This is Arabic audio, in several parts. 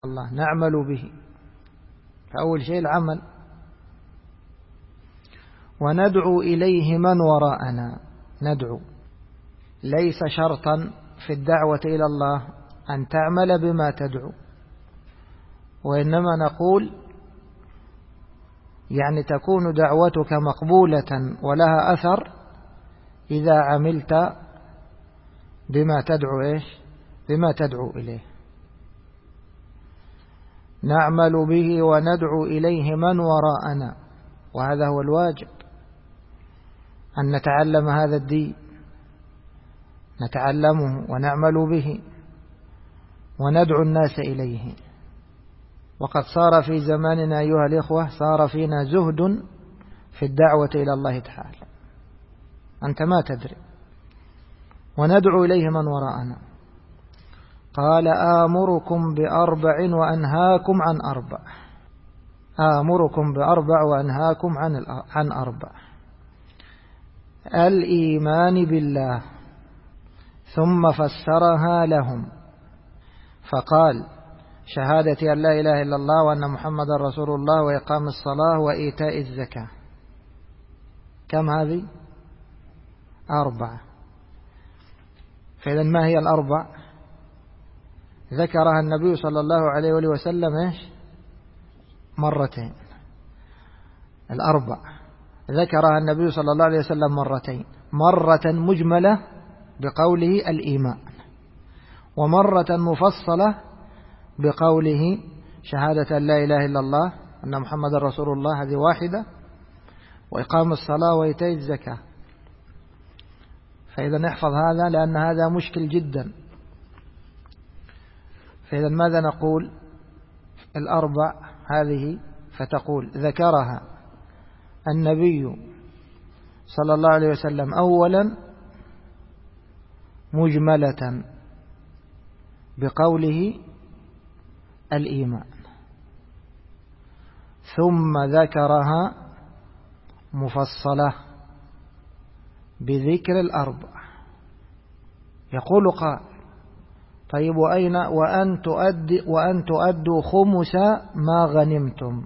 الله نعمل به. فأول شيء العمل. وندعو إليه من وراءنا. ندعو ليس شرطا في الدعوة إلى الله أن تعمل بما تدعو، وإنما نقول يعني تكون دعوتك مقبولة ولها أثر إذا عملت بما تدعو بما تدعو إليه. نعمل به وندعو إليه من وراءنا، وهذا هو الواجب، أن نتعلم هذا الدين، نتعلمه ونعمل به وندعو الناس إليه. وقد صار في زماننا أيها الإخوة صار فينا زهد في الدعوة إلى الله تعالى، أنت ما تدري. وندعو إليه من وراءنا. قال آمركم بأربع وأنهاكم عن أربع. آمركم بأربع وأنهاكم عن أربع. الإيمان بالله، ثم فسرها لهم فقال شهادة أن لا إله إلا الله وأن محمد رسول الله وإقام الصلاة وإيتاء الزكاة. كم هذه؟ 4. فإذا ما هي الأربع؟ ذكرها النبي صلى الله عليه وسلم مرتين. الأربع ذكرها النبي صلى الله عليه وسلم مرتين، مرة مجملة بقوله الإيمان، ومرة مفصلة بقوله شهادة أن لا إله إلا الله أن محمد رسول الله، هذه واحدة، وإقام الصلاة وإيتاء الزكاة. فإذا نحفظ هذا لأن هذا مشكل جدا. فإذا ماذا نقول؟ الأربع هذه فتقول ذكرها النبي صلى الله عليه وسلم أولا مجملة بقوله الإيمان، ثم ذكرها مفصلة بذكر الأربع. يقول قال طيب وأين وأن تؤدوا خمس ما غنمتم؟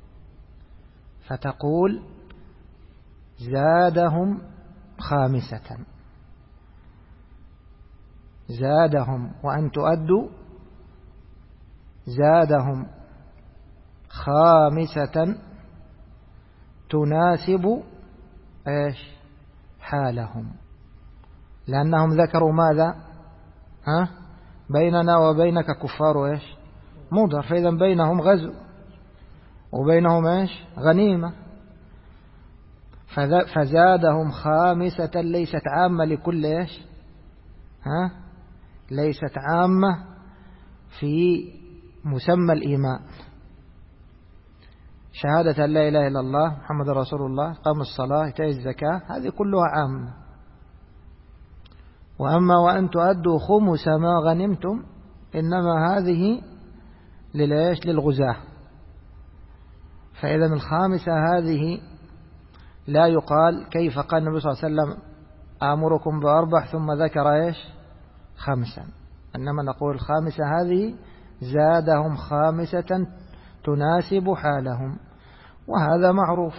فتقول زادهم خامسة. زادهم وأن تؤدوا زادهم خامسة تناسب حالهم، لأنهم ذكروا ماذا؟ بيننا وبينك كفار مضر، فإذا بينهم غزو وبينهم غنيمة، فزادهم خامسة ليست عامة لكل ليست عامة في مسمى الإيمان. شهادة أن لا إله إلا الله محمد رسول الله، قام الصلاة، إيتاء الزكاة، هذه كلها عامة. وأما وأن تؤدوا خمس ما غنمتم إنما هذه للغزاة. فإذا الخامسة هذه لا يقال كيف قال النبي صلى الله عليه وسلم آمركم بأربع ثم ذكر 5، إنما نقول الخامسة هذه زادهم خامسة تناسب حالهم، وهذا معروف.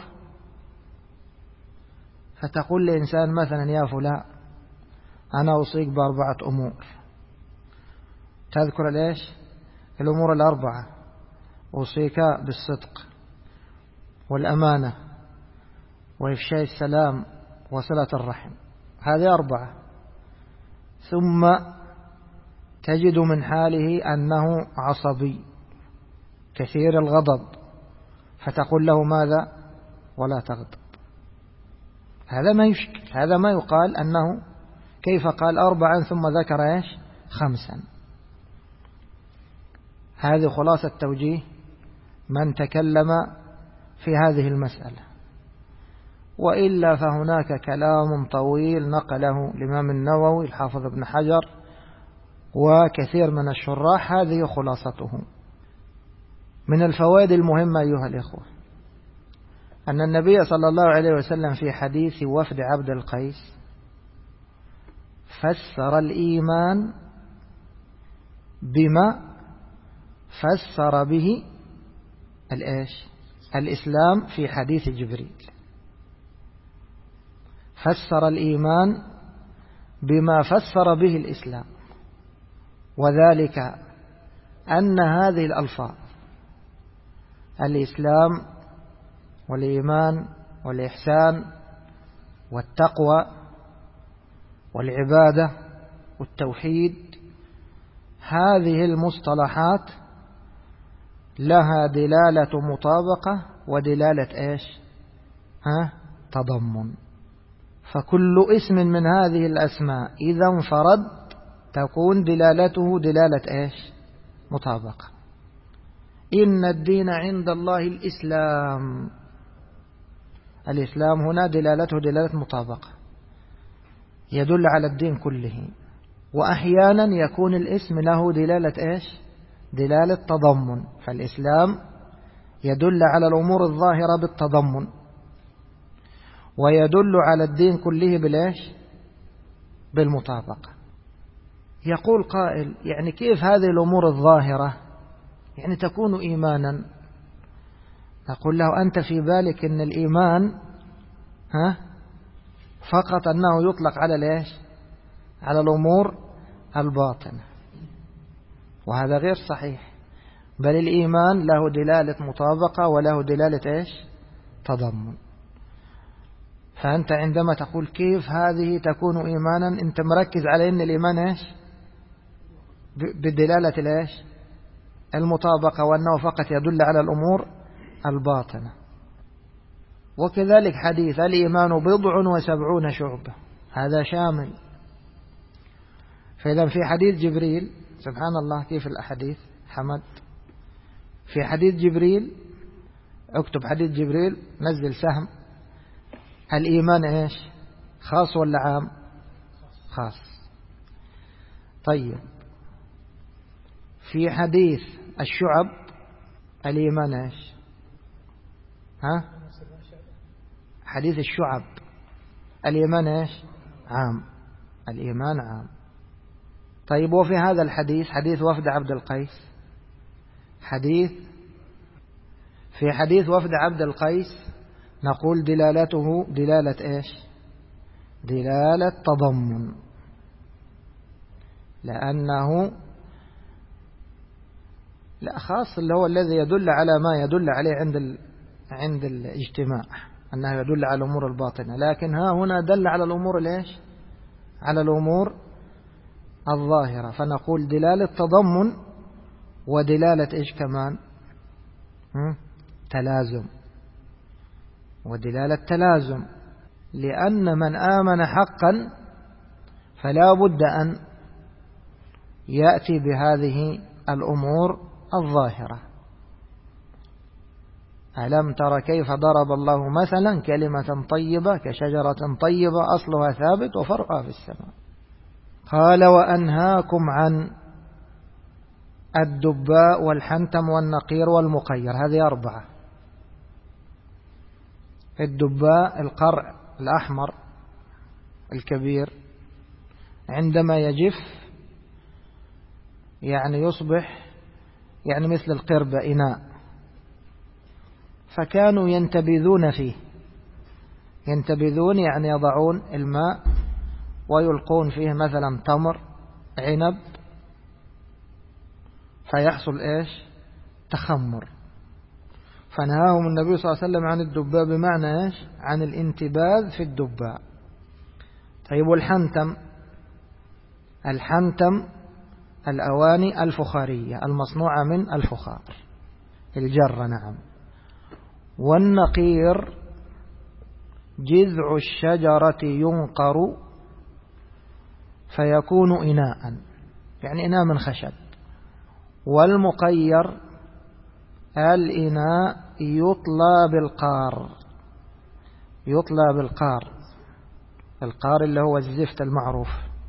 فتقول لإنسان مثلا يا فلان أنا أوصيك ب4 أمور، تذكر الأمور الأربعة: أوصيك بالصدق والأمانة وإفشاء السلام وصلة الرحم، هذه 4. ثم تجد من حاله أنه عصبي كثير الغضب، فتقول له ماذا؟ ولا تغضب. هذا ما يشكل، هذا ما يقال أنه كيف قال 4 ثم ذكر 5. هذه خلاصة توجيه من تكلم في هذه المسألة. وإلا فهناك كلام طويل نقله الإمام النووي، الحافظ ابن حجر، وكثير من الشراح، هذه خلاصته. من الفوائد المهمة أيها الإخوة أن النبي صلى الله عليه وسلم في حديث وفد عبد القيس فسر الإيمان بما فسر به الإسلام في حديث جبريل، فسر الإيمان بما فسر به الإسلام، وذلك أن هذه الألفاظ الإسلام والإيمان والإحسان والتقوى والعبادة والتوحيد، هذه المصطلحات لها دلالة مطابقة ودلالة تضمن. فكل اسم من هذه الأسماء إذا انفرد تكون دلالته دلالة مطابقة. إن الدين عند الله الإسلام، الإسلام هنا دلالته دلالة مطابقة، يدل على الدين كله. وأحيانا يكون الاسم له دلالة دلالة تضمن، فالإسلام يدل على الأمور الظاهرة بالتضمن، ويدل على الدين كله بالمطابقة. يقول قائل يعني كيف هذه الأمور الظاهرة يعني تكون إيمانا؟ نقول له أنت في بالك أن الإيمان فقط أنه يطلق على على الأمور الباطنة، وهذا غير صحيح، بل الإيمان له دلالة مطابقة وله دلالة تضمن. فأنت عندما تقول كيف هذه تكون إيمانا، أنت مركز على أن الإيمان بالدلالة المطابقة، وأنه فقط يدل على الأمور الباطنة. وكذلك حديث الإيمان 70 شعبة، هذا شامل. فإذا في حديث جبريل، سبحان الله كيف الأحاديث حمد، في حديث جبريل اكتب حديث جبريل نزل سهم، الإيمان خاص ولا عام؟ خاص. طيب في حديث الشعب الإيمان حديث الشعب الإيمان عام، الإيمان عام. طيب وفي هذا الحديث حديث وفد عبد القيس، في حديث وفد عبد القيس نقول دلالته دلالة دلالة تضمن، لأنه لا خاص اللي هو الذي يدل على ما يدل عليه عند الاجتماع، أنه يدل على الأمور الباطنة، لكن ها هنا دل على الأمور على الأمور الظاهرة، فنقول دلالة تضمن ودلالة كمان تلازم، ودلالة تلازم، لأن من آمن حقا فلا بد أن يأتي بهذه الأمور الظاهرة. ألم تر كيف ضرب الله مثلا كلمة طيبة كشجرة طيبة أصلها ثابت وفرعها في السماء. قال وأنهاكم عن الدباء والحنتم والنقير والمقير، هذه 4. الدباء القرع الأحمر الكبير عندما يجف يعني يصبح يعني مثل القربة إناء، فكانوا ينتبذون فيه، ينتبذون يعني يضعون الماء ويلقون فيه مثلا تمر عنب، فيحصل تخمر. فنهاهم النبي صلى الله عليه وسلم عن الدباء، بمعنى عن الانتباذ في الدباء. طيب والحنتم، الحنتم الأواني الفخارية المصنوعة من الفخار الجرة، نعم. والنقير جذع الشجرة ينقر فيكون إناء، يعني إناء من خشب. والمقير الإناء يطلى بالقار، يطلى بالقار، القار اللي هو الزفت المعروف.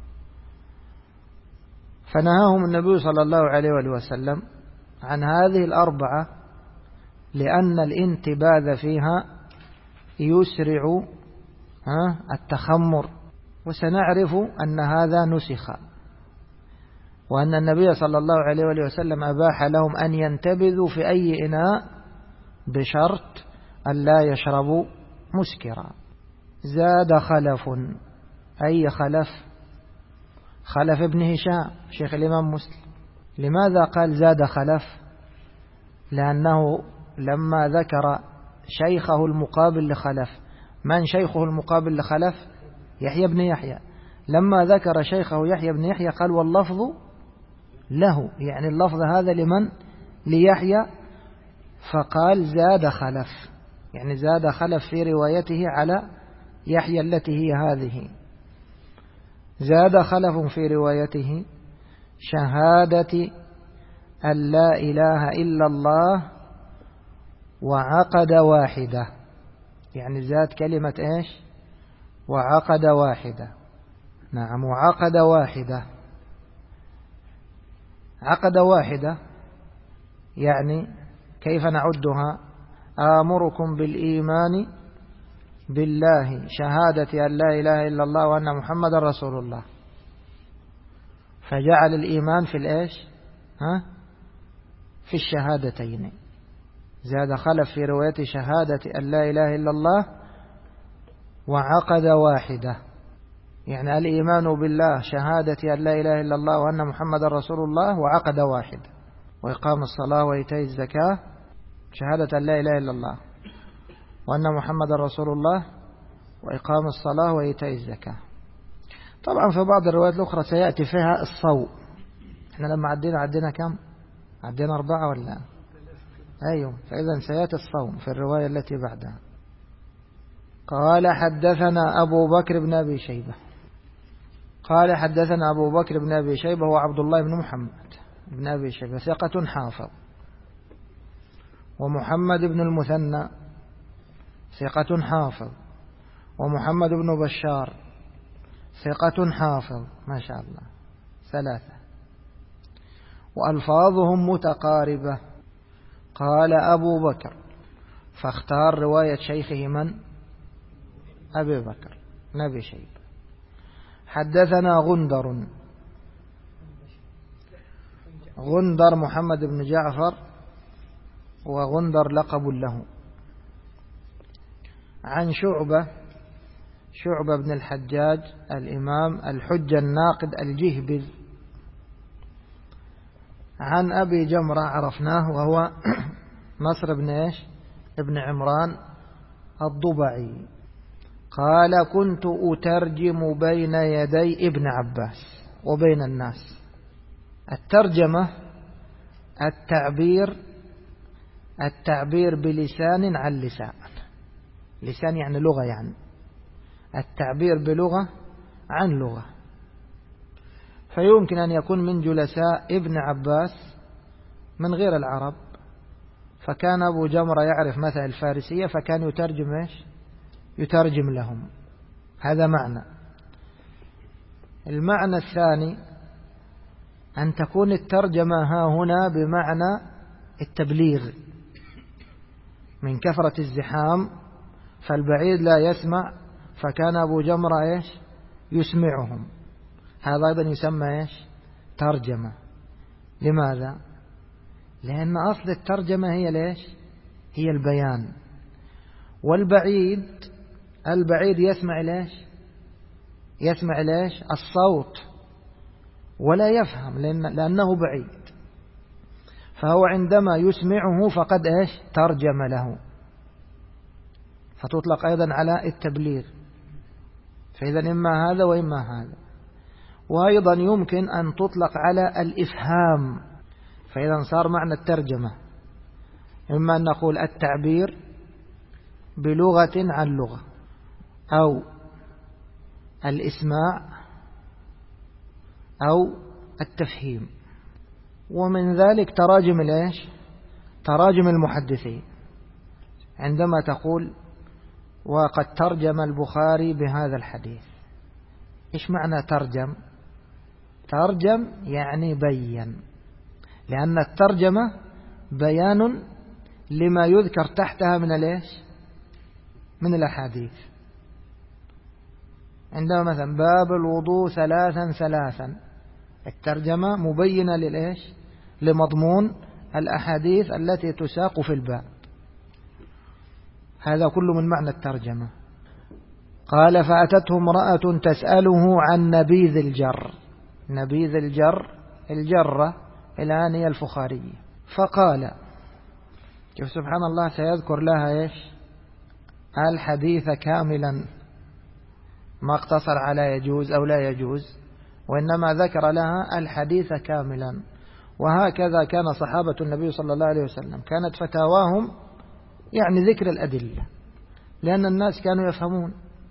فنهاهم النبي صلى الله عليه وسلم عن هذه 4 لأن الانتباذ فيها يسرع التخمر، وسنعرف أن هذا نسخ، وأن النبي صلى الله عليه وآله وسلم أباح لهم أن ينتبذوا في أي إناء بشرط أن لا يشربوا مسكرا. زاد خلف، أي خلف؟ خلف ابن هشام شيخ الإمام مسلم. لماذا قال زاد خلف؟ لأنه لما ذكر شيخه المقابل لخلف، من شيخه المقابل لخلف؟ يحيى بن يحيى. لما ذكر شيخه يحيى بن يحيى قال واللفظ له، يعني اللفظ هذا لمن؟ ليحيى، فقال زاد خلف، يعني زاد خلف في روايته على يحيى التي هي هذه. زاد خلف في روايته شهادة أن لا إله إلا الله وعقد واحدة، يعني زاد كلمة إيش؟ وعقد واحدة. نعم، وعقد واحدة. عقد واحدة يعني كيف نعدها؟ آمركم بالإيمان بالله شهادة أن لا إله إلا الله وأن محمد رسول الله، فجعل الإيمان في الإيش؟ في الشهادتين. زاد خلف في رواية شهادة أن لا إله إلا الله وعقد واحدة، يعني الإيمان بالله شهادة أن لا إله إلا الله وأن محمد رسول الله وعقد واحد، وإقام الصلاة وإيتاء الزكاة شهادة أن لا إله إلا الله وأن محمد رسول الله وإقام الصلاة وإيتاء الزكاة. طبعا في بعض الروايات الأخرى سيأتي فيها الصوم. احنا لما عدينا كم؟ عدينا 4 ولا؟ أيوه، فإذا سيأتي الصوم في الرواية التي بعدها. قال حدثنا أبو بكر بن أبي شيبة. قال حدثنا أبو بكر بن أبي شيبة هو عبد الله بن محمد بن أبي شيبة ثقة حافظ، ومحمد بن المثنى ثقة حافظ، ومحمد بن بشار ثقة حافظ، ما شاء الله 3، وألفاظهم متقاربة. قال أبو بكر، فاختار رواية شيخه من؟ أبي بكر بن أبي شيبة. حدثنا غندر محمد بن جعفر، وغندر لقب له، عن شعبة بن الحجاج الإمام الحجة الناقد الجهبذ، عن أبي جمرة عرفناه وهو نصر بن إيش؟ ابن عمران الضبعي. قال كنت أترجم بين يدي ابن عباس وبين الناس. الترجمة التعبير بلسان عن لسان، لسان يعني لغة، يعني التعبير بلغة عن لغة. فيمكن أن يكون من جلساء ابن عباس من غير العرب، فكان أبو جمرة يعرف مثل الفارسية فكان يترجم إيش؟ يترجم لهم. هذا معنى. المعنى الثاني أن تكون الترجمة ها هنا بمعنى التبليغ، من كثرة الزحام فالبعيد لا يسمع، فكان أبو جمرة إيش؟ يسمعهم. هذا أيضا يسمى إيش؟ ترجمة. لماذا؟ لأن أصل الترجمة هي ليش؟ هي البيان. والبعيد يسمع ليش؟ يسمع ليش؟ الصوت، ولا يفهم لأنه بعيد، فهو عندما يسمعه فقد إيش؟ ترجم له، فتطلق أيضا على التبليغ. فإذا إما هذا وإما هذا. وأيضا يمكن أن تطلق على الإفهام، فإذا صار معنى الترجمة إما أن نقول التعبير بلغة عن لغة، أو الإسماع، أو التفهيم. ومن ذلك تراجم الإيش؟ تراجم المحدثين، عندما تقول وقد ترجم البخاري بهذا الحديث. إيش معنى ترجم؟ ترجم يعني بين، لأن الترجمة بيان لما يذكر تحتها من الإيش؟ من الأحاديث. عندما مثلا باب الوضوء 3 3، الترجمة مبينة للإيش؟ لمضمون الأحاديث التي تساق في الباب. هذا كله من معنى الترجمة. قال فأتته امرأة تسأله عن نبيذ الجر. نبيذ الجر الجرة الآن هي الفخارية. فقال شوف سبحان الله سيذكر لها إيش؟ الحديث كاملا، ما اقتصر على يجوز أو لا يجوز، وإنما ذكر لها الحديث كاملا. وهكذا كان صحابة النبي صلى الله عليه وسلم، كانت فتاواهم يعني ذكر الأدلة، لأن الناس كانوا يفهمون.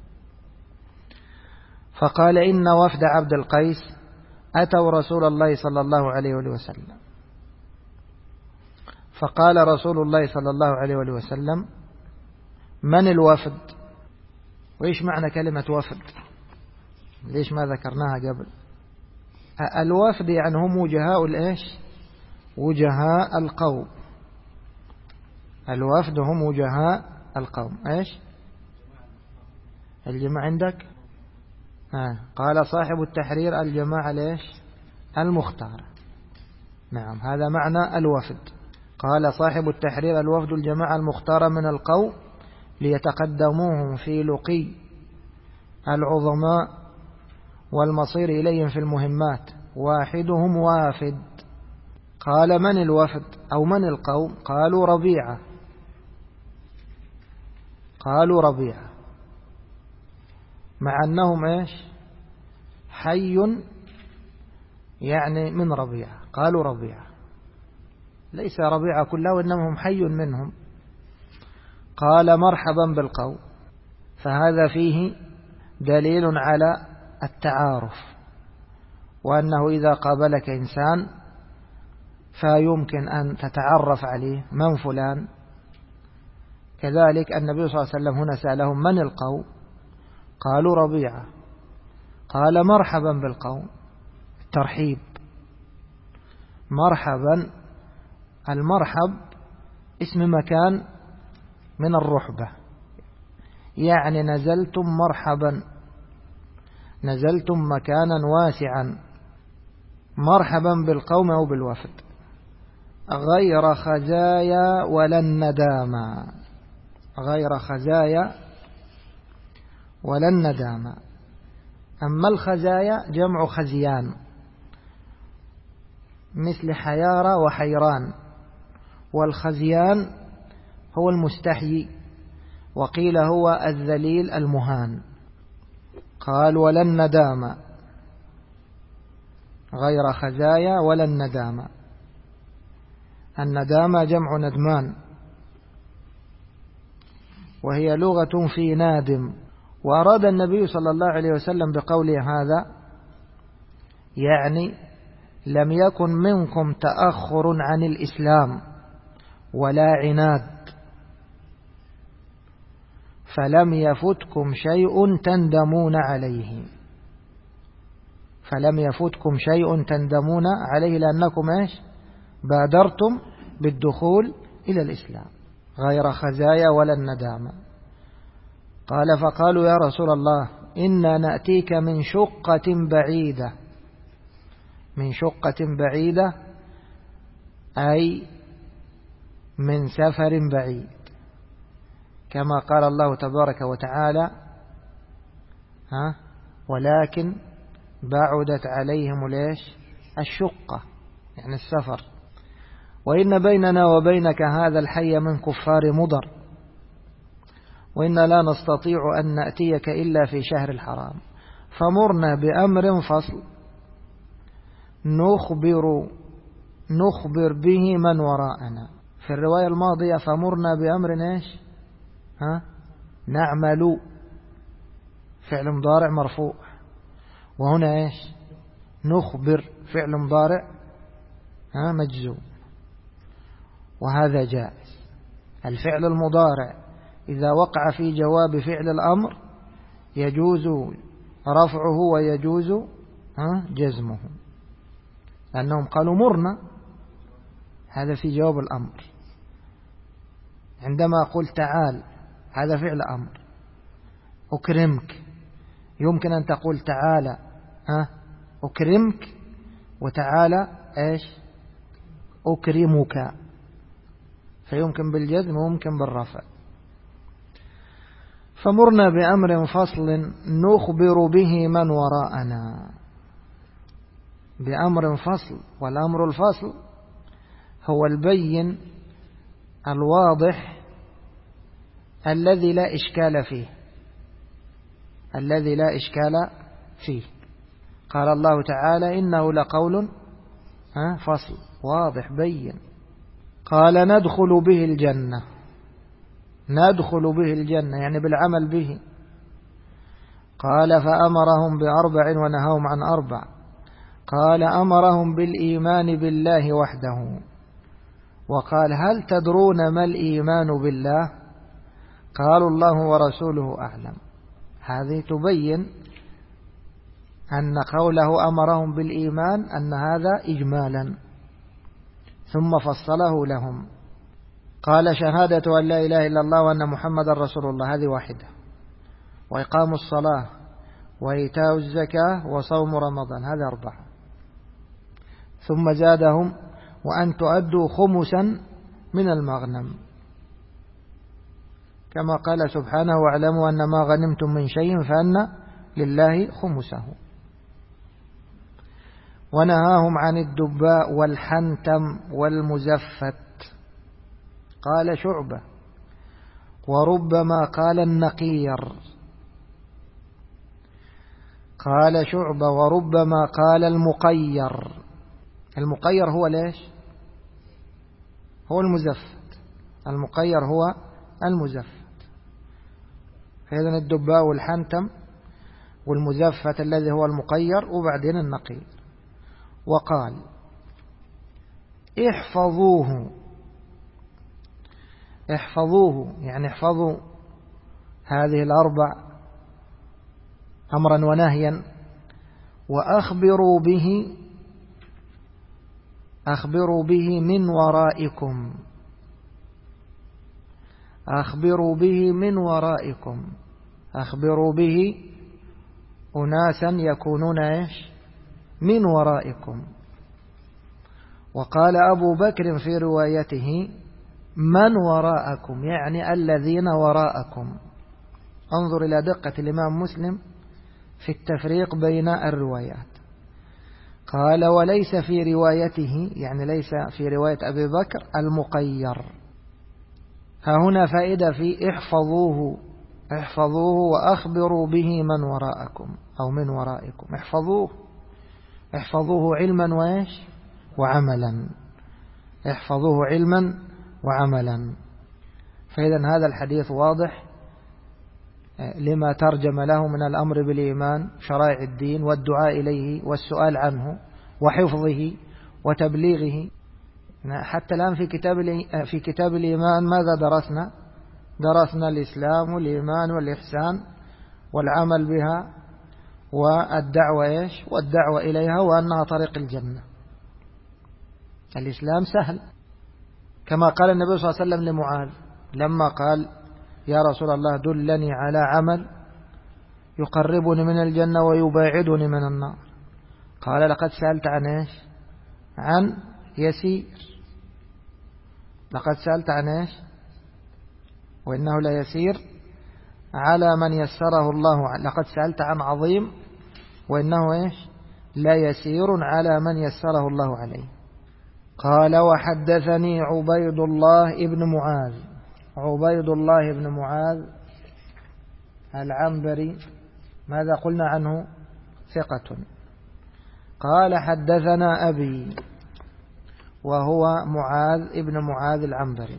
فقال إن وفد عبد القيس أتوا رسول الله صلى الله عليه وسلم. فقال رسول الله صلى الله عليه وسلم من الوفد؟ وإيش معنى كلمة وفد؟ ليش ما ذكرناها قبل؟ الوفد يعني هم وجهاء الإيش؟ وجهاء القوم. الوفد هم وجهاء القوم. إيش الجماعة عندك؟ قال صاحب التحرير الجماعة ليش؟ المختارة. نعم هذا معنى الوفد. قال صاحب التحرير الوفد الجماعة المختارة من القوم ليتقدموهم في لقي العظماء والمصير إليهم في المهمات، واحدهم وافد. قال من الوفد أو من القوم؟ قالوا ربيعة. قالوا ربيعة، مع أنهم إيش؟ حي يعني من ربيعة. قالوا ربيعة، ليس ربيعة كلها وإنما هم حي منهم. قال مرحبا بالقوم. فهذا فيه دليل على التعارف، وأنه إذا قابلك إنسان فيمكن أن تتعرف عليه من فلان. كذلك النبي صلى الله عليه وسلم هنا سألهم من القوم؟ قالوا ربيعة. قال مرحبا بالقوم، الترحيب. مرحبا، المرحب اسم مكان من الرحبة، يعني نزلتم مرحبا، نزلتم مكانا واسعا. مرحبا بالقوم أو بالوفد. غير خزايا ولا الندامة. غير خزايا ولا الندامة. أما الخزايا جمع خزيان، مثل حيارى وحيران. والخزيان هو المستحيي، وقيل هو الذليل المهان. قال ولا الندامة، غير خزايا ولا الندامة. الندامة جمع ندمان، وهي لغة في نادم. وأراد النبي صلى الله عليه وسلم بقوله هذا يعني لم يكن منكم تأخر عن الإسلام ولا عناد، فلم يفتكم شيء تندمون عليه. فلم يفتكم شيء تندمون عليه، لأنكم إيش؟ بادرتم بالدخول إلى الإسلام. غير خزايا ولا الندامة. قال فقالوا يا رسول الله إنا نأتيك من شقة بعيدة. من شقة بعيدة أي من سفر بعيد، كما قال الله تبارك وتعالى ولكن بعدت عليهم ليش؟ الشقة يعني السفر. وإن بيننا وبينك هذا الحي من كفار مضر، وإن لا نستطيع أن نأتيك إلا في شهر الحرام، فمرنا بأمر فصل نخبر به من وراءنا. في الرواية الماضية فمرنا بأمر إيش؟ نعمل، فعل مضارع مرفوع. وهنا إيش؟ نخبر، فعل مضارع مجزوم. وهذا جائز. الفعل المضارع إذا وقع في جواب فعل الأمر يجوز رفعه ويجوز جزمه، لأنهم قالوا مرنا، هذا في جواب الأمر. عندما أقول تعال هذا فعل أمر. أكرمك، يمكن أن تقول تعالى أكرمك وتعالى إيش أكرمك، فيمكن بالجزم وممكن بالرفع. فمرنا بأمر فصل نخبر به من وراءنا، بأمر فصل، والأمر الفصل هو البين الواضح الذي لا إشكال فيه، الذي لا إشكال فيه. قال الله تعالى إنه لقول فصل واضح بين. قال ندخل به الجنة، ندخل به الجنة يعني بالعمل به. قال فأمرهم ب4 ونهاهم عن 4. قال أمرهم بالإيمان بالله وحده. وقال هل تدرون ما الإيمان بالله؟ قالوا الله ورسوله أعلم. هذه تبين أن قوله أمرهم بالإيمان أن هذا إجمالا، ثم فصله لهم. قال شهادة أن لا إله إلا الله وأن محمد رسول الله، هذه واحدة. وإقام الصلاة وإيتاء الزكاة وصوم رمضان، هذه 4. ثم زادهم وأن تؤدوا خمسا من المغنم، كما قال سبحانه واعلموا أن ما غنمتم من شيء فأن لله خمسه. ونهاهم عن الدباء والحنتم والمزفت. قال شعبة وربما قال النقير. قال شعبة وربما قال المقير. المقير هو ليش؟ هو المزفت. المقير هو المزفت. فإذن الدباء والحنتم والمزفت الذي هو المقير، وبعدين النقير. وقال احفظوه، احفظوه يعني احفظوا هذه 4 أمرا ونهيا. وأخبروا به، أخبروا به من ورائكم، أخبروا به من ورائكم. أخبروا به أناسا يكونون إيش؟ من ورائكم. وقال أبو بكر في روايته من وراءكم، يعني الذين وراءكم. انظر إلى دقة الإمام مسلم في التفريق بين الروايات. قال وليس في روايته، يعني ليس في رواية أبي بكر المقير. ها هنا فائدة في احفظوه، احفظوه وأخبروا به من وراءكم أو من ورائكم. احفظوه، احفظوه علما وإيش وعملا، احفظوه علما وعملا. فإذا هذا الحديث واضح لما ترجم له من الأمر بالإيمان شرائع الدين والدعاء إليه والسؤال عنه وحفظه وتبليغه. حتى الآن في كتاب الإيمان ماذا درسنا؟ درسنا الإسلام والإيمان والإحسان والعمل بها والدعوة إيش؟ والدعوة إليها وأنها طريق الجنة. الإسلام سهل، كما قال النبي صلى الله عليه وسلم لمعاذ لما قال يا رسول الله دلني على عمل يقربني من الجنة ويباعدني من النار. قال لقد سألت عن إيش؟ عن يسير. لقد سألت عن إيش؟ وإنه لا يسير على من يسره الله. لقد سألت عن عظيم وإنه إيش؟ لا يسير على من يسره الله عليه. قال وحدثني عبيد الله ابن معاذ. عبيد الله ابن معاذ العنبري ماذا قلنا عنه؟ ثقة. قال حدثنا أبي وهو معاذ ابن معاذ العنبري.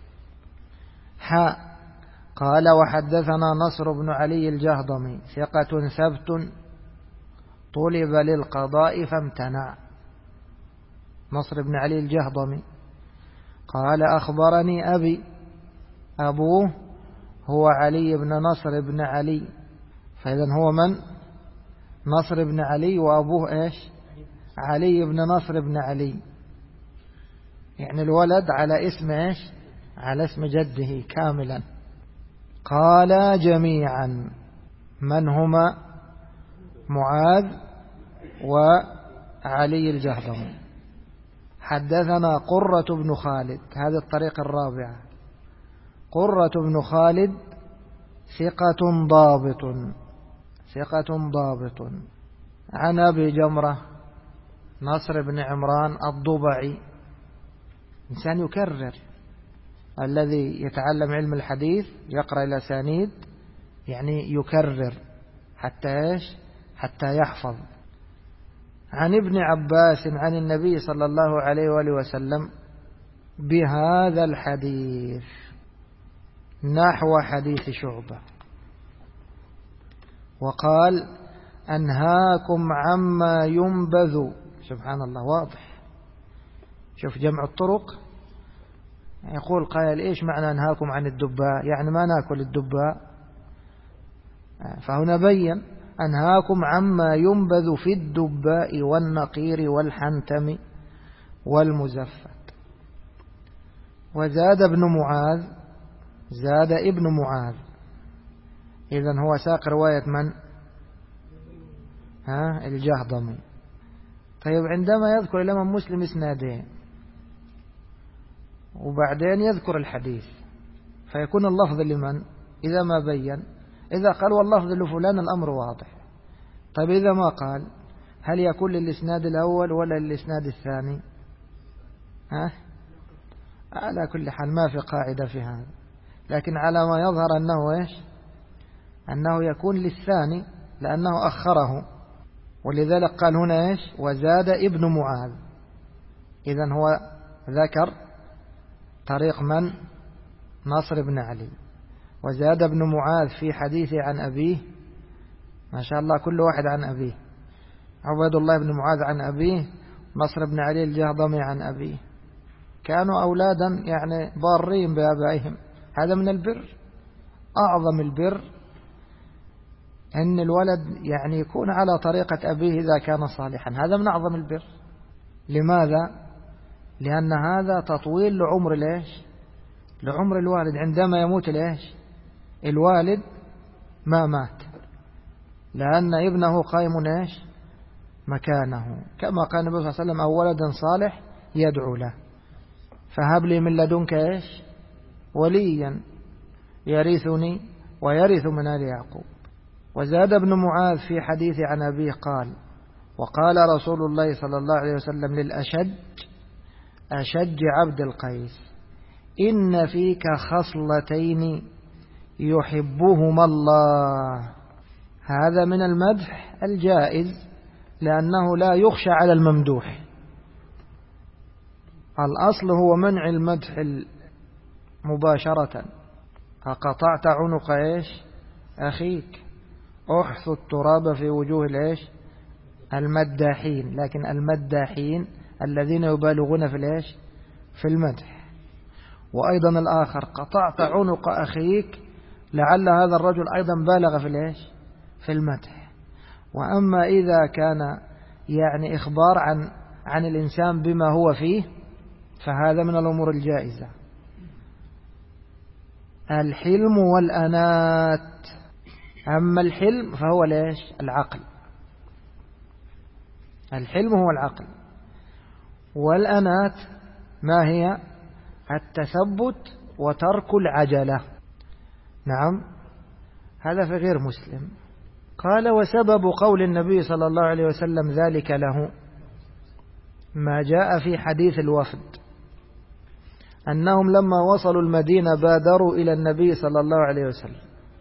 قال وحدثنا نصر بن علي الجهضمي ثقة ثبت طلب للقضاء فامتنع. نصر بن علي الجهضمي قال أخبرني أبي. أبوه هو علي بن نصر بن علي، فإذن هو من؟ نصر بن علي، وأبوه إيش؟ علي بن نصر بن علي، يعني الولد على اسم إيش؟ على اسم جده كاملا. قال جميعا. من هما؟ معاذ علي الجهضمي. حدثنا قرة بن خالد، هذه الطريقة الرابعة. قرة بن خالد ثقة ضابط عن أبي جمرة نصر بن عمران الضبعي. إنسان يكرر، الذي يتعلم علم الحديث يقرأ الأسانيد يعني يكرر حتى يحفظ. عن ابن عباس عن النبي صلى الله عليه وآله وسلم بهذا الحديث نحو حديث شعبة، وقال أنهاكم عما ينبذ. سبحان الله، واضح. شوف جمع الطرق. يقول قائل إيش معنى أنهاكم عن الدباء؟ يعني ما نأكل الدباء. فهنا بين أنهاكم عما ينبذ في الدباء والنقير والحنتم والمزفت. وزاد ابن معاذ. إذن هو ساق رواية من؟ الجهضمي. طيب عندما يذكر الإمام مسلم إسنادين وبعدين يذكر الحديث فيكون اللفظ لمن؟ إذا ما بين، إذا قال واللفظ لفلان الأمر واضح. طيب إذا ما قال هل يكون للإسناد الأول ولا للإسناد الثاني؟ على كل حال ما في قاعدة في هذا، لكن على ما يظهر أنه يكون للثاني لأنه أخره، ولذلك قال هنا وزاد ابن معاذ. إذن هو ذكر طريق من؟ نصر بن علي. وزاد ابن معاذ في حديثه عن أبيه، ما شاء الله كل واحد عن أبيه. عبيد الله بن معاذ عن أبيه، نصر بن علي الجهضمي عن أبيه. كانوا أولادا يعني بارين بآبائهم. هذا من البر، أعظم البر أن الولد يعني يكون على طريقة أبيه إذا كان صالحا. هذا من أعظم البر. لماذا؟ لأن هذا تطويل لعمر الوالد. عندما يموت الوالد ما مات، لأن ابنه قائم مكانه، كما قال النبي صلى الله عليه وسلم: أو ولد صالح يدعو له. فهب لي من لدنك وليا يرثني ويرث من آل يعقوب. وزاد ابن معاذ في حديث عن أبيه قال: وقال رسول الله صلى الله عليه وسلم أشج عبد القيس: إن فيك خصلتين يحبهما الله. هذا من المدح الجائز، لأنه لا يخشى على الممدوح. الأصل هو منع المدح مباشرة. أقطعت عنق أخيك، أحثوا التراب في وجوه المداحين. لكن المداحين الذين يبالغون في المدح. وأيضا الآخر: قطعت عنق أخيك، لعل هذا الرجل أيضا بالغ في المدح. وأما إذا كان يعني إخبار عن الإنسان بما هو فيه، فهذا من الأمور الجائزة. الحلم والأنات. أما الحلم فهو العقل. الحلم هو العقل. والأنات ما هي؟ التثبت وترك العجلة. نعم، هذا في غير مسلم. قال: وسبب قول النبي صلى الله عليه وسلم ذلك له ما جاء في حديث الوفد، أنهم لما وصلوا المدينة بادروا إلى النبي صلى الله عليه وسلم،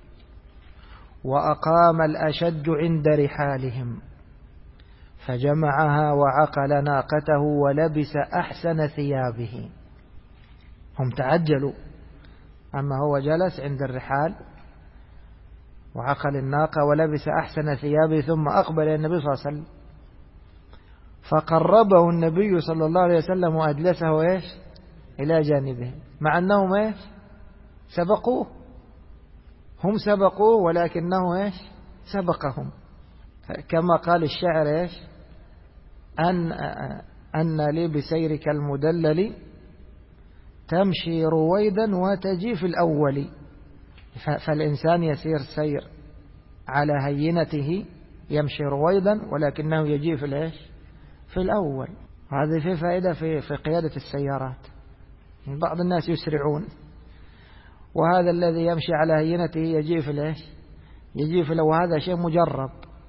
وأقام الأشج عند رحالهم، فجمعها وعقل ناقته ولبس أحسن ثيابه. هم تعجلوا، أما هو جلس عند الرحال وعقل الناقة ولبس أحسن ثيابه، ثم أقبل إلى النبي صلى الله عليه وسلم، فقربه النبي صلى الله عليه وسلم وأجلسه إلى جانبه، مع أنهم سبقوه. هم سبقوه ولكنه سبقهم. كما قال الشاعر: أن لي بسيرك المدلل تمشي رويدا وتجي في الأول. فالإنسان يسير سير على هينته، يمشي رويدا ولكنه يجي في الأول. هذه في فائدة في قيادة السيارات. بعض الناس يسرعون، وهذا الذي يمشي على هينته يجي في ليش؟ يجي في لو هذا شيء مجرب.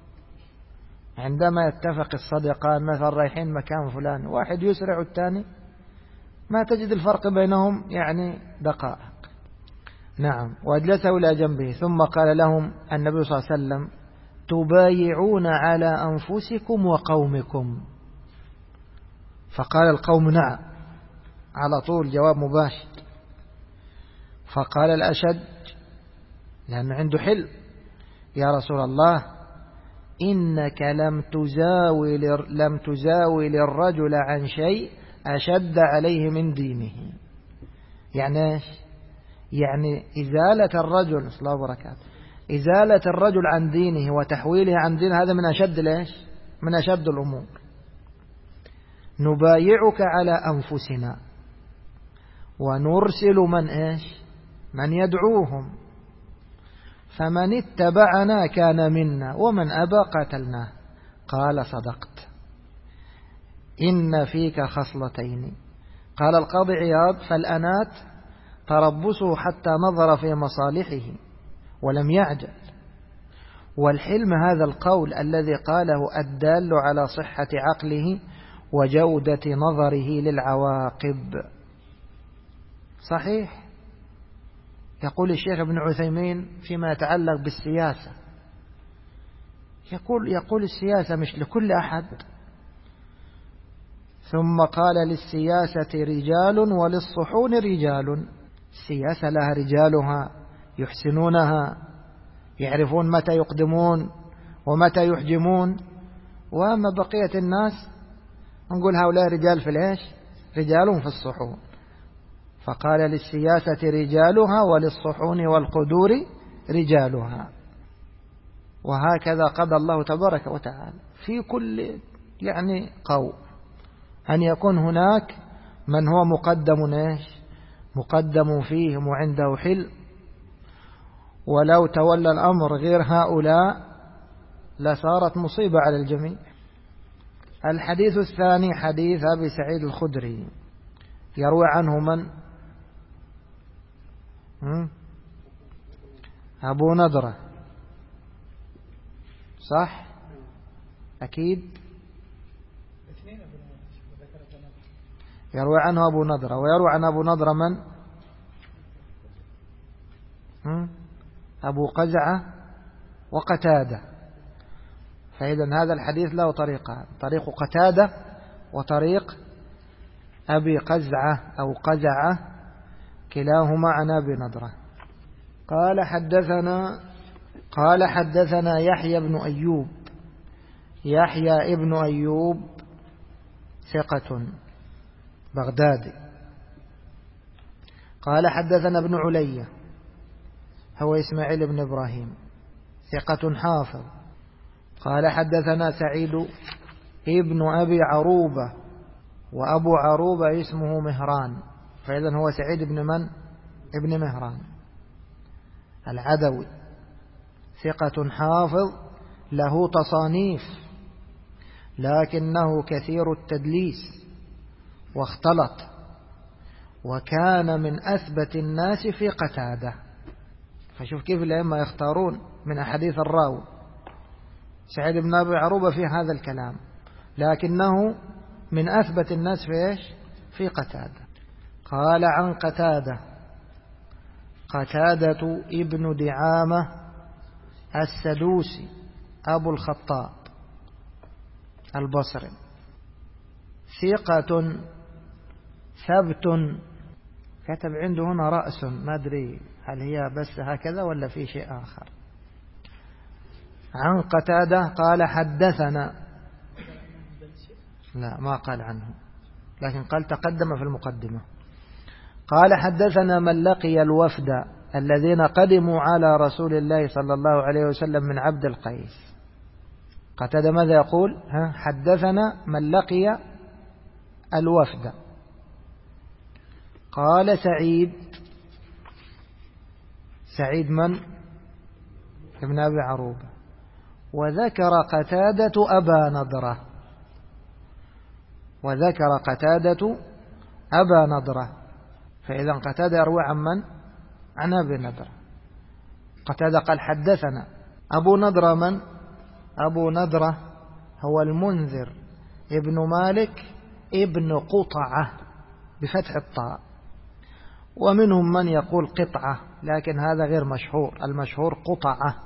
عندما يتفق الصديقان مثلا رايحين مكان فلان، واحد يسرع والثاني ما تجد الفرق بينهم يعني دقائق. نعم. وأجلسه إلى جنبه ثم قال لهم النبي صلى الله عليه وسلم: تبايعون على أنفسكم وقومكم. فقال القوم: نعم. على طول جواب مباشر. فقال الأشج لأنه عنده حلم: يا رسول الله، إنك لم تزاول الرجل عن شيء أشد عليه من دينه. يعني إيش؟ يعني إزالة الرجل صلى الله وبركاته، إزالة الرجل عن دينه وتحويله عن دينه، هذا من أشد ليش؟ من أشد الأمور. نبايعك على أنفسنا ونرسل من إيش؟ من يدعوهم، فمن اتبعنا كان منا ومن أبى قتلناه. قال: صدقت، إن فيك خصلتين. قال القاضي عياض: فالأنات تربصه حتى نظر في مصالحه ولم يعجل، والحلم هذا القول الذي قاله الدال على صحة عقله وجودة نظره للعواقب. صحيح. يقول الشيخ ابن عثيمين فيما يتعلق بالسياسة، يقول السياسة مش لكل أحد. ثم قال: للسياسة رجال وللصحون رجال. السياسة لها رجالها يحسنونها، يعرفون متى يقدمون ومتى يحجمون، وأما بقية الناس نقول هؤلاء رجال في الإيش؟ رجال في الصحون. فقال: للسياسة رجالها وللصحون والقدور رجالها. وهكذا قضى الله تبارك وتعالى في كل يعني قوم، أن يكون هناك من هو مقدم إيش؟ مقدم فيهم وعنده حلم. ولو تولى الأمر غير هؤلاء لصارت مصيبة على الجميع. الحديث الثاني حديث أبي سعيد الخدري، يروي عنه من؟ أبو نضرة، صح؟ أكيد يروي عنه أبو نضرة. ويروي عن أبو نضرة من؟ أبو قزعة وقتادة. فإذا هذا الحديث له طريقان: طريق قتادة وطريق أبي قزعة أو قزعة، كلاهما عن أبي نضرة. قال حدثنا يحيى بن أيوب. يحيى ابن أيوب ثقة بغدادي. قال حدثنا ابن علية هو إسماعيل بن إبراهيم ثقة حافظ. قال حدثنا سعيد ابن أبي عروبة، وأبو عروبة اسمه مهران، فإذن هو سعيد بن من؟ ابن مهران العدوي، ثقة حافظ له تصانيف، لكنه كثير التدليس واختلط، وكان من أثبت الناس في قتادة. فشوف كيف الأئمة يختارون من أحاديث الراوي. سعيد بن أبي عروبة في هذا الكلام، لكنه من أثبت الناس في إيش؟ في قتادة. قال عن قتادة: قتادة ابن دعامة السدوسي أبو الخطاب البصري، ثقة ثبت. كتب عنده هنا رأس، ما أدري هل هي بس هكذا ولا في شيء آخر. عن قتادة قال حدثنا، لا ما قال عنه، لكن قال تقدم في المقدمة. قال حدثنا من لقي الوفد الذين قدموا على رسول الله صلى الله عليه وسلم من عبد القيس. قتادة ماذا يقول؟ حدثنا من لقي الوفد. قال سعيد من؟ ابن أبي عروبة. وذكر قتادة أبا نضرة، وذكر قتادة أبا نضرة. فإذا قتادة يروي عن من؟ عن أبي نضرة. قتادة قال حدثنا. أبو نضرة من؟ أبو نضرة هو المنذر ابن مالك ابن قطعة بفتح الطاء، ومنهم من يقول قطعة لكن هذا غير مشهور، المشهور قطعة،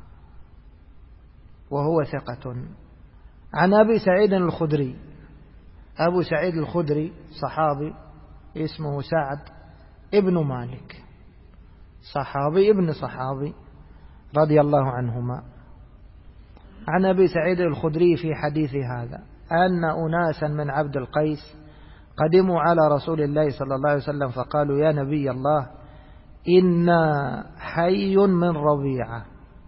وهو ثقة. عن أبي سعيد الخدري. أبو سعيد الخدري صحابي اسمه سعد ابن مالك، صحابي ابن صحابي رضي الله عنهما. عن أبي سعيد الخدري في حديث هذا أن أناسا من عبد القيس قدموا على رسول الله صلى الله عليه وسلم فقالوا يا نبي الله إنا حي من ربيعة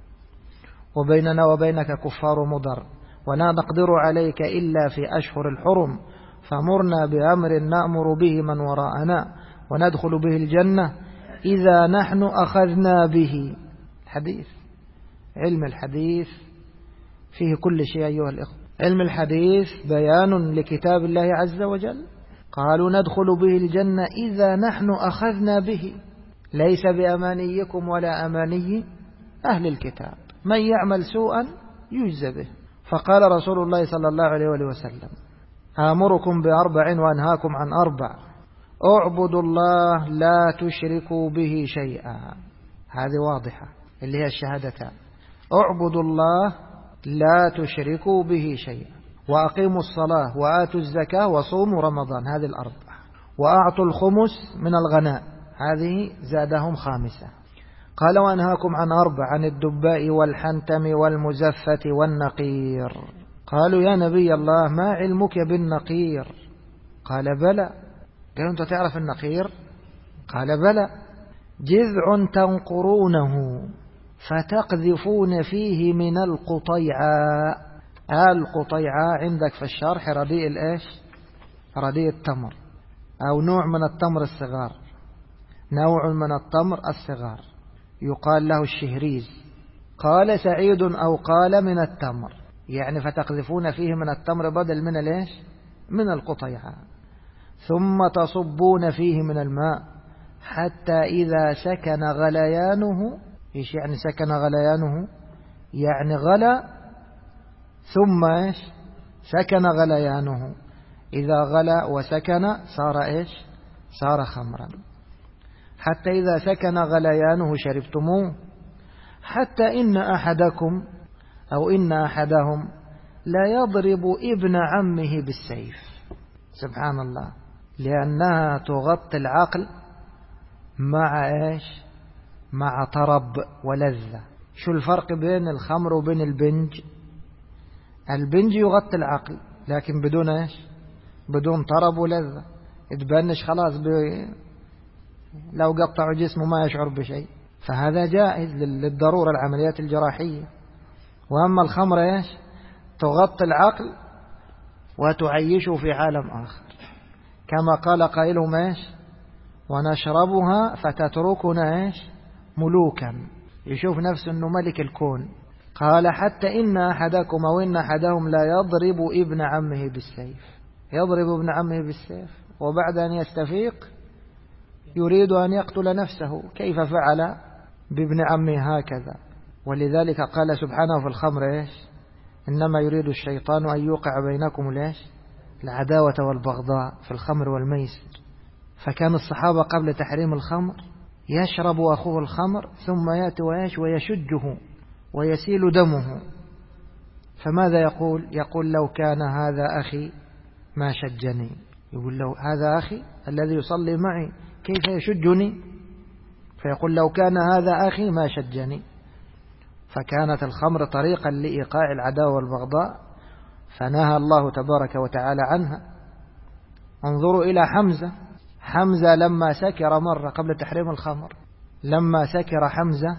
وبيننا وبينك كفار مضر ولا نقدر عليك إلا في أشهر الحرم، فمرنا بأمر نأمر به من وراءنا وندخل به الجنة إذا نحن أخذنا به. الحديث، علم الحديث فيه كل شيء أيها الإخوة. علم الحديث بيان لكتاب الله عز وجل. قالوا ندخل به الجنة إذا نحن أخذنا به، ليس بأمانيكم ولا أماني أهل الكتاب، من يعمل سوءا يجزى به. فقال رسول الله صلى الله عليه وسلم آمركم بأربع وأنهاكم عن أربع، اعبدوا الله لا تشركوا به شيئا، هذه واضحة اللي هي الشهادتان، اعبدوا الله لا تشركوا به شيئا، وأقيموا الصلاة وآتوا الزكاة وصوموا رمضان، هذه الأربعة، وأعطوا الخمس من الغناء، هذه زادهم خامسة. قال وأنهاكم عن أربع، عن الدباء والحنتم والمزفة والنقير. قالوا يا نبي الله ما علمك بالنقير؟ قال بلى. قالوا أنت تعرف النقير؟ قال بلى، جذع تنقرونه فتقذفون فيه من القطيعاء. القطيعاء عندك في الشرح رديء الإيش؟ رديء التمر، أو نوع من التمر الصغار، نوع من التمر الصغار يقال له الشهريز. قال سعيد أو قال من التمر، يعني فتقذفون فيه من التمر بدل من الإيش؟ من القطيعاء. ثم تصبون فيه من الماء حتى إذا سكن غليانه. إيش يعني سكن غليانه؟ يعني غلى ثم إيش؟ سكن غليانه، إذا غلى وسكن صار إيش؟ صار خمرا. حتى إذا سكن غليانه شربتموه، حتى إن أحدكم أو إن أحدهم لا يضرب ابن عمه بالسيف. سبحان الله، لأنها تغطي العقل مع إيش؟ مع طرب ولذة. شو الفرق بين الخمر وبين البنج؟ البنج يغطي العقل لكن بدون إيش؟ بدون طرب ولذة، يتبنش خلاص لو قطعوا جسمه ما يشعر بشيء، فهذا جائز للضرورة العمليات الجراحية. وأما الخمر إيش؟ تغطي العقل وتعيشه في عالم آخر، كما قال قائلهم إيش؟ ونشربها فتتركنا إيش؟ ملوكا، يشوف نفسه أنه ملك الكون. قال حتى إن أحدكم أو إن أحدهم لا يضرب ابن عمه بالسيف، يضرب ابن عمه بالسيف وبعد أن يستفيق يريد أن يقتل نفسه، كيف فعل بابن عمه هكذا؟ ولذلك قال سبحانه في الخمر إيش؟ إنما يريد الشيطان أن يوقع بينكم الإيش؟ العداوة والبغضاء في الخمر والميسر. فكان الصحابة قبل تحريم الخمر يشرب أخوه الخمر ثم يأتي وإيش؟ ويشجه ويسيل دمه، فماذا يقول؟ يقول لو كان هذا أخي ما شجني، يقول له هذا أخي الذي يصلي معي كيف يشجني؟ فيقول لو كان هذا أخي ما شجني. فكانت الخمر طريقا لإيقاع العداوة والبغضاء، فنهى الله تبارك وتعالى عنها. انظروا إلى حمزة لما سكر مرة قبل تحريم الخمر، لما سكر حمزة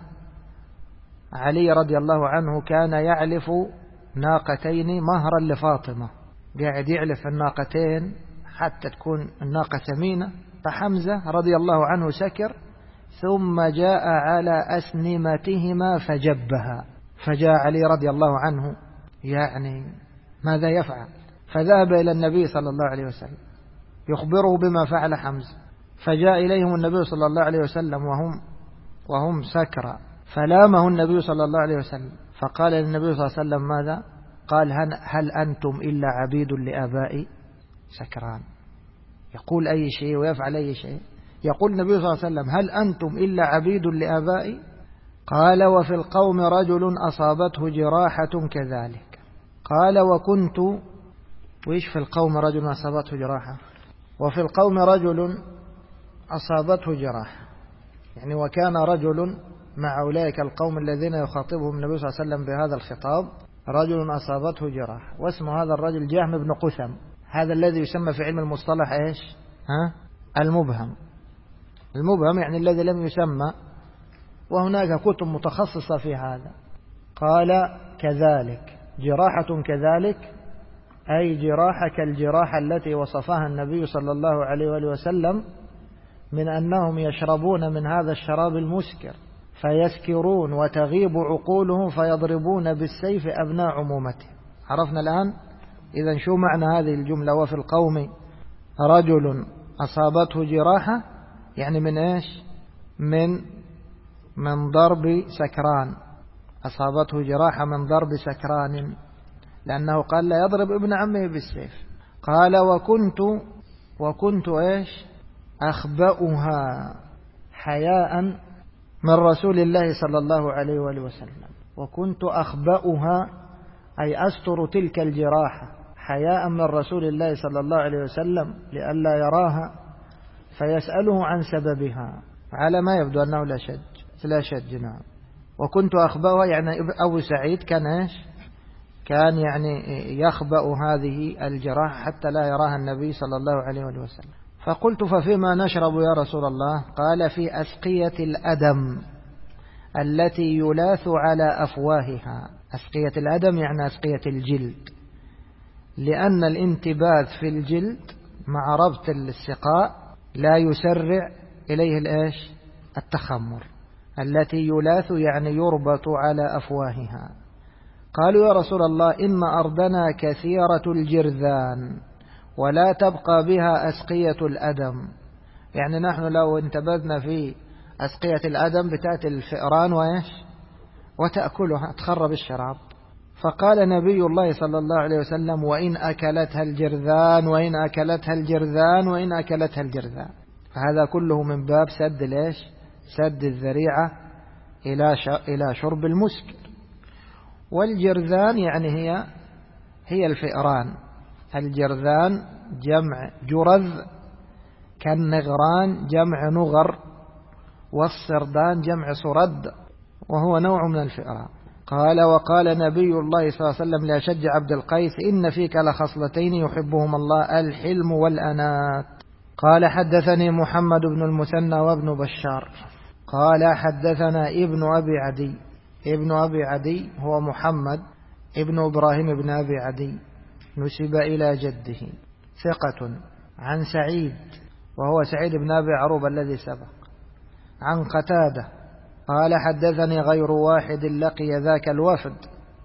علي رضي الله عنه كان يعلف ناقتين مهرا لفاطمة، قاعد يعلف الناقتين حتى تكون الناقة ثمينة. فحمزة رضي الله عنه سكر ثم جاء على أسنمتهما فجبها، فجاء علي رضي الله عنه يعني ماذا يفعل؟ فذهب إلى النبي صلى الله عليه وسلم يخبره بما فعل حمزة، فجاء إليهم النبي صلى الله عليه وسلم وهم سكرى، فلامه النبي صلى الله عليه وسلم، فقال للنبي صلى الله عليه وسلم ماذا؟ قال هل أنتم إلا عبيد لآبائي؟ سكران يقول أي شيء ويفعل أي شيء. يقول النبي صلى الله عليه وسلم هل أنتم إلا عبيد لآبائي؟ قال وفي القوم رجل أصابته جراحة كذلك. قال وكنت، وإيش في القوم رجل أصابته جراحة؟ وفي القوم رجل أصابته جراحة، يعني وكان رجل مع أولئك القوم الذين يخاطبهم النبي صلى الله عليه وسلم بهذا الخطاب رجل أصابته جراحة، واسم هذا الرجل جهم بن قثم، هذا الذي يسمى في علم المصطلح إيش؟ المبهم. المبهم يعني الذي لم يسمى، وهناك كتب متخصصة في هذا. قال كذلك، جراحة كذلك أي جراحة كالجراحة التي وصفها النبي صلى الله عليه وآله وسلم من أنهم يشربون من هذا الشراب المسكر فيسكرون وتغيب عقولهم فيضربون بالسيف أبناء عمومته. عرفنا الآن إذن شو معنى هذه الجملة وفي القوم رجل أصابته جراحة؟ يعني من إيش؟ من ضرب سكران، أصابته جراحة من ضرب سكران، لأنه قال لا يضرب ابن عمه بالسيف. قال وكنت إيش؟ أخبأها حياء من رسول الله صلى الله عليه وآله وسلم. وكنت أخبأها أي أستر تلك الجراحة حياء من رسول الله صلى الله عليه وسلم لئلا يراها فيسأله عن سببها، على ما يبدو أنه لا شج. نعم. وكنت أخبأها يعني أبو سعيد كان إيش؟ كان يعني يخبأ هذه الجراحة حتى لا يراها النبي صلى الله عليه وسلم. فقلت ففيما نشرب يا رسول الله؟ قال في أسقية الأدم التي يلاث على أفواهها. أسقية الأدم يعني أسقية الجلد، لأن الانتباذ في الجلد مع ربط السقاء لا يسرع إليه الإيش؟ التخمر. التي يلاث يعني يربط على أفواهها. قالوا يا رسول الله إن أرضنا كثيرة الجرذان ولا تبقى بها أسقية الأدم، يعني نحن لو انتبذنا في أسقية الأدم بتأتي الفئران وإيش؟ وتأكلها، تخرب الشراب. فقال نبي الله صلى الله عليه وسلم وإن أكلتها الجرذان وإن أكلتها الجرذان وإن أكلتها الجرذان. فهذا كله من باب سد الإيش؟ سد الذريعة إلى شرب المسكر. والجرذان يعني هي الفئران. الجرذان جمع جرذ، كالنغران جمع نغر، والسردان جمع سرد، وهو نوع من الفئران. قال وقال نبي الله صلى الله عليه وسلم لأشج عبد القيس إن فيك لخصلتين يحبهما الله الحلم والأنات. قال حدثني محمد بن المثنى وابن بشار قال حدثنا ابن أبي عدي. ابن أبي عدي هو محمد ابن إبراهيم بن أبي عدي، نسب إلى جده، ثقة، عن سعيد وهو سعيد بن أبي عروبة الذي سبق، عن قتادة قال حدثني غير واحد لقي ذاك الوفد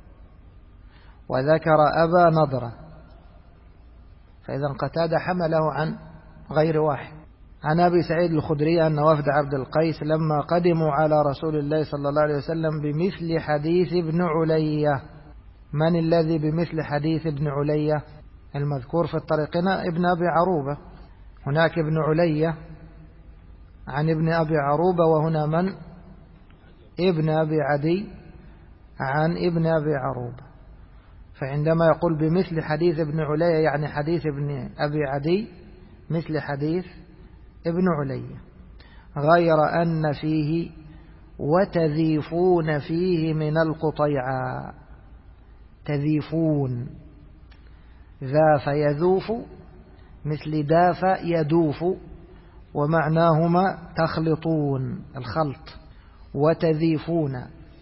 وذكر أبا نضرة. فإذا قتادة حمله عن غير واحد. عن أبي سعيد الخدري أن وفد عبد القيس لما قدموا على رسول الله صلى الله عليه وسلم بمثل حديث ابن علية. من الذي بمثل حديث ابن علية؟ المذكور في الطريقنا ابن أبي عروبة. هناك ابن علية عن ابن أبي عروبة، وهنا من؟ ابن أبي عدي عن ابن أبي عروبة. فعندما يقول بمثل حديث ابن علية يعني حديث ابن أبي عدي مثل حديث ابن علية، غير أن فيه وتذيفون فيه من القطيعة. تذيفون، ذاف يذوف مثل داف يدوف، ومعناهما تخلطون، الخلط. وتذيفون،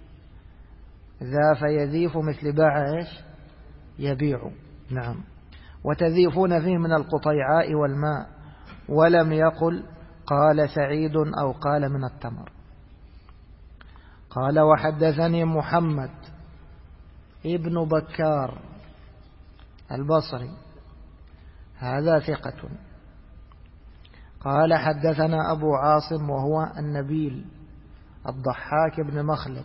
ذاف يذيف مثل باع إيش؟ يبيع. نعم. وتذيفون فيه من القطيعاء والماء. ولم يقل قال سعيد أو قال من التمر. قال وحدثني محمد ابن بكار البصري هذا ثقة. قال حدثنا أبو عاصم وهو النبيل الضحاك بن مخلد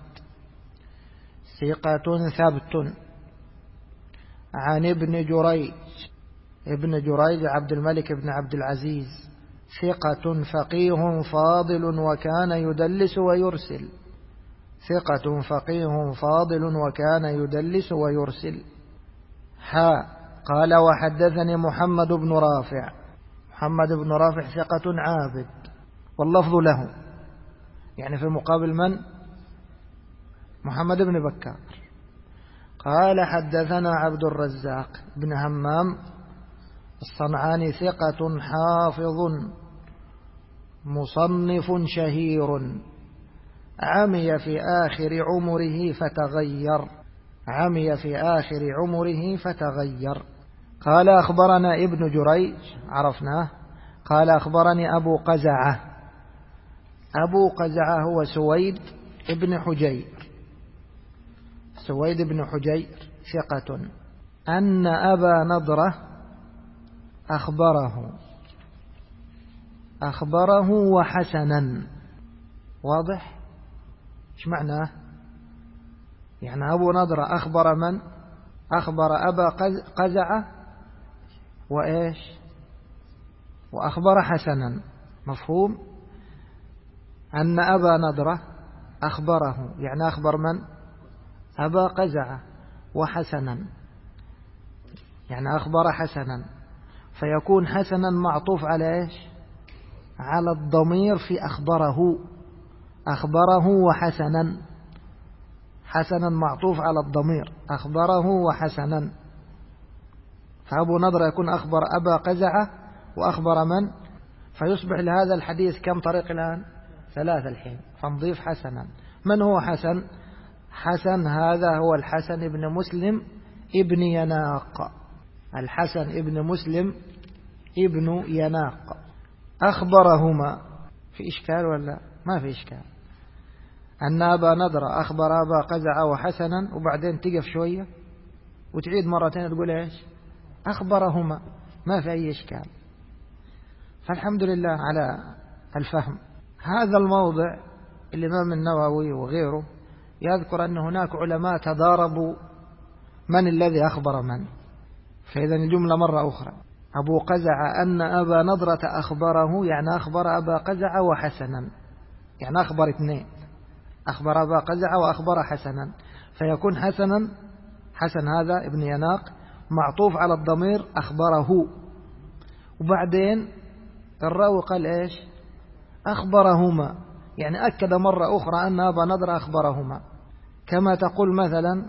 ثقة ثبت عن ابن جريج عبد الملك بن عبد العزيز ثقة فقيه فاضل وكان يدلس ويرسل. ثقة فقيه فاضل وكان يدلس ويرسل. قال وحدثني محمد بن رافع ثقة عابد واللفظ له، يعني في مقابل من؟ محمد بن بكار. قال حدثنا عبد الرزاق بن همام الصنعاني ثقة حافظ مصنف شهير عمي في آخر عمره فتغير. قال أخبرنا ابن جريج عرفناه. قال أخبرني أبو قزعة هو سويد بن حجير ثقة أن أبا نضرة أخبره وحسنا. واضح إيش معناه؟ يعني أبو نضرة أخبر من؟ أخبر أبا قزعة وإيش؟ وأخبر حسنا. مفهوم؟ أن أبا نضرة أخبره يعني أخبر من؟ أبا قزعة، وحسنا يعني أخبر حسنا، فيكون حسنا معطوف على إيش؟ على الضمير في أخبره وحسنا. حسنا معطوف على الضمير أخبره وحسنا، فأبو نضرة يكون أخبر أبا قزعة وأخبر من؟ فيصبح لهذا الحديث كم طريق الآن؟ 3 الحين، فنضيف حسنا. من هو حسن؟ حسن هذا هو الحسن ابن مسلم ابن يناق. الحسن ابن مسلم ابن يناق. أخبرهما في إشكال ولا ما في إشكال؟ أن أبا نضرة أخبر أبا قزعة وحسنا، وبعدين تقف شوية وتعيد مرتين تقول إيش؟ أخبرهما، ما في أي إشكال. فالحمد لله على الفهم. هذا الموضع الإمام النووي وغيره يذكر أن هناك علماء تضاربوا من الذي أخبر من. فإذا الجملة مرة أخرى أبو قزعة أن أبا نضرة أخبره يعني أخبر أبا قزعة وحسنا، يعني أخبر 2، أخبر أبا قزعة وأخبر حسنا، فيكون حسن هذا ابن يناق معطوف على الضمير أخبره، وبعدين الراوي قال إيش؟ أخبرهما، يعني أكد مرة أخرى أن أبا نضرة أخبرهما. كما تقول مثلا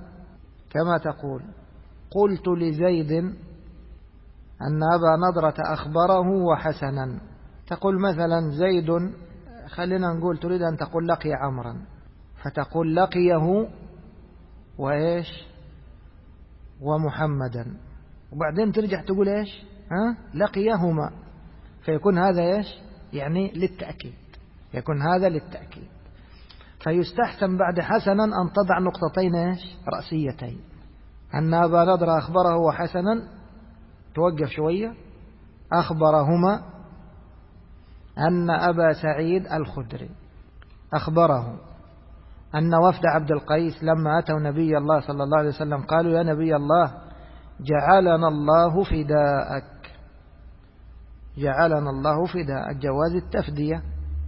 قلت لزيد أن أبا نضرة أخبره وحسنا. تقول مثلا زيد، خلينا نقول تريد أن تقول لقي عمرا، فتقول لقيه وإيش؟ ومحمدا، وبعدين ترجع تقول إيش؟ لقيهما، فيكون هذا إيش؟ يعني للتأكيد، يكون هذا للتأكيد. فيستحسن بعد حسنا أن تضع نقطتين إيش؟ رأسيتين. أن أبا نضرة أخبره وحسنا، توقف شوية، أخبرهما أن أبا سعيد الخدري أخبره أن وفد عبد القيس لما أتوا نبي الله صلى الله عليه وسلم قالوا يا نبي الله جعلنا الله فداءك، جواز التفدية.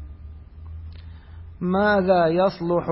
ماذا يصلح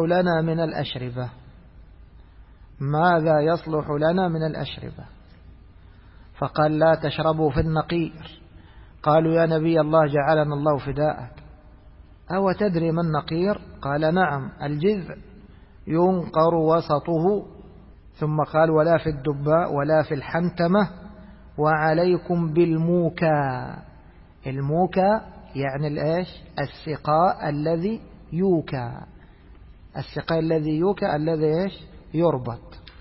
لنا من الأشربة؟ فقال لا تشربوا في النقير. قالوا يا نبي الله جعلنا الله فداءك، أو تدري ما النقير؟ قال نعم، الجذع ينقر وسطه. ثم قال ولا في الدباء ولا في الحنتمة، وعليكم بالموكى. الموكى يعني الإيش؟ السقاء الذي يوكى، الذي إيش؟ يربط.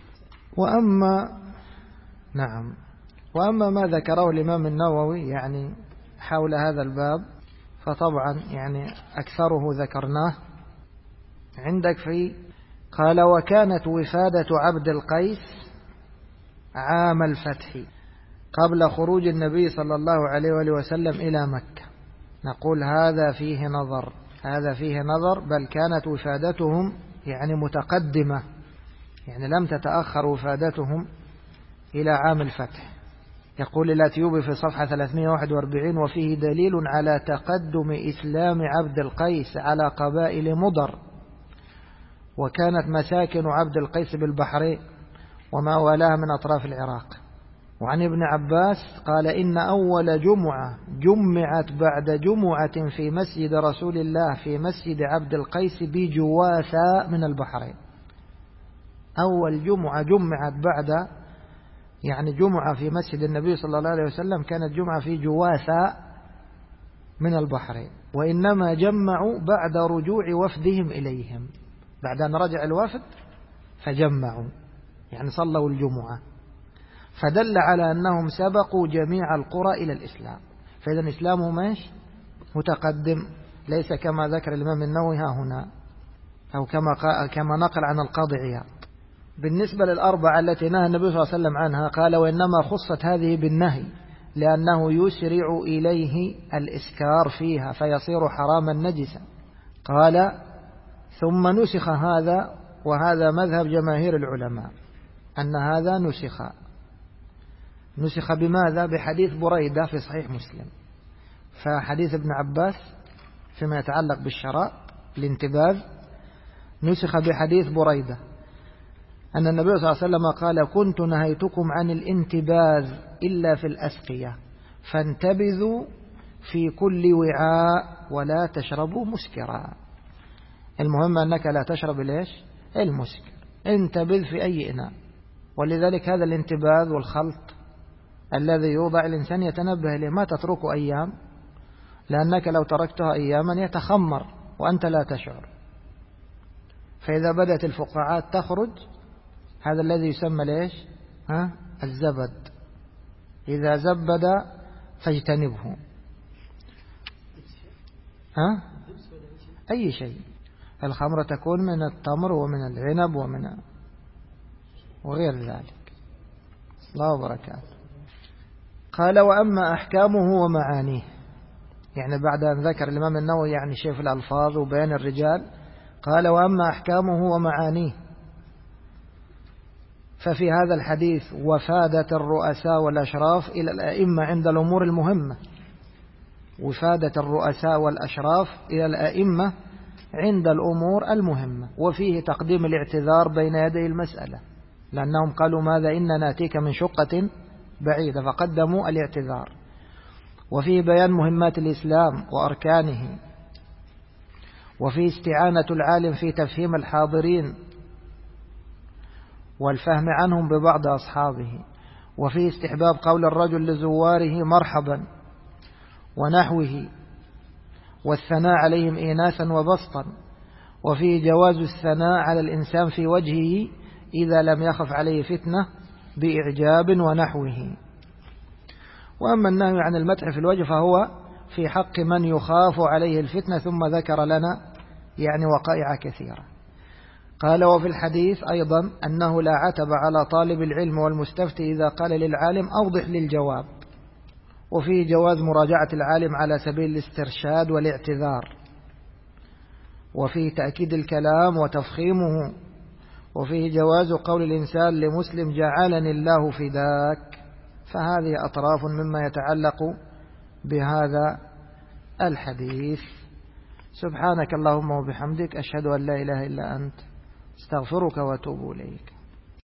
وأما ما ذكره الإمام النووي يعني حول هذا الباب، فطبعا يعني أكثره ذكرناه عندك قال وكانت وفادة عبد القيس عام الفتح. قبل خروج النبي صلى الله عليه وآله وسلم إلى مكة، نقول هذا فيه نظر، هذا فيه نظر، بل كانت وفادتهم يعني متقدمة، يعني لم تتأخر وفادتهم إلى عام الفتح. يقول الأتيوبي في صفحة 341: وفيه دليل على تقدم إسلام عبد القيس على قبائل مضر، وكانت مساكن عبد القيس بالبحرين وما والاها من أطراف العراق. وعن ابن عباس قال: إن أول جمعة جمعت بعد جمعة في مسجد رسول الله في مسجد عبد القيس بجواثة من البحرين. أول جمعة جمعت بعد يعني جمعة في مسجد النبي صلى الله عليه وسلم كانت جمعة في جواثة من البحرين، وإنما جمعوا بعد رجوع وفدهم إليهم، بعد أن رجع الوفد فجمعوا، يعني صلوا الجمعة، فدل على أنهم سبقوا جميع القرى إلى الإسلام. فإذا إسلامهم متقدم، ليس كما ذكر الإمام النووي ها هنا أو كما نقل عن القاضي عياض. بالنسبة للأربعة التي نهى النبي صلى الله عليه وسلم عنها قال: وإنما خصت هذه بالنهي لأنه يسرع إليه الإسكار فيها فيصير حراما نجسا. قال: ثم نسخ هذا، وهذا مذهب جماهير العلماء أن هذا نسخ بماذا؟ بحديث بريدة في صحيح مسلم. فحديث ابن عباس فيما يتعلق بالشراء الانتباذ نسخ بحديث بريدة أن النبي صلى الله عليه وسلم قال: كنت نهيتكم عن الانتباذ إلا في الأسقية فانتبذوا في كل وعاء ولا تشربوا مسكرا. المهم أنك لا تشرب المسكر، انتبذ في أي إناء. ولذلك هذا الانتباذ والخلط الذي يوضع الإنسان يتنبه إليه، ما تتركه أيام، لأنك لو تركتها أياما يتخمر وأنت لا تشعر. فإذا بدأت الفقاعات تخرج، هذا الذي يسمى الزبد. إذا زبد فاجتنبه. أي شيء. الخمر تكون من التمر ومن العنب وغير ذلك. الله وبركاته. قال: وأما أحكامه ومعانيه، يعني بعد أن ذكر الإمام النووي يعني شيء في الألفاظ وبيان الرجال، قال: وأما أحكامه ومعانيه ففي هذا الحديث وفادة الرؤساء والأشراف إلى الأئمة عند الأمور المهمة، وفادة الرؤساء والأشراف إلى الأئمة عند الأمور المهمة، وفيه تقديم الاعتذار بين يدي المسألة، لأنهم قالوا: ماذا إننا نأتيك من شقة بعيدة، فقدموا الاعتذار. وفيه بيان مهمات الإسلام وأركانه، وفيه استعانة العالم في تفهيم الحاضرين والفهم عنهم ببعض أصحابه، وفيه استحباب قول الرجل لزواره مرحبا ونحوه والثناء عليهم إيناسا وبسطا، وفيه جواز الثناء على الإنسان في وجهه إذا لم يخف عليه فتنة بإعجاب ونحوه. وأما النهي عن المدح في الوجه فهو في حق من يخاف عليه الفتنة، ثم ذكر لنا يعني وقائع كثيرة. قال: وفي الحديث أيضا أنه لا عتب على طالب العلم والمستفتي إذا قال للعالم أوضح للجواب، وفيه جواز مراجعة العالم على سبيل الاسترشاد والاعتذار، وفيه تأكيد الكلام وتفخيمه، وفيه جواز قول الإنسان لمسلم: جعلني الله فداك. فهذه أطراف مما يتعلق بهذا الحديث. سبحانك اللهم وبحمدك، أشهد أن لا إله إلا أنت، استغفرك واتوب إليك.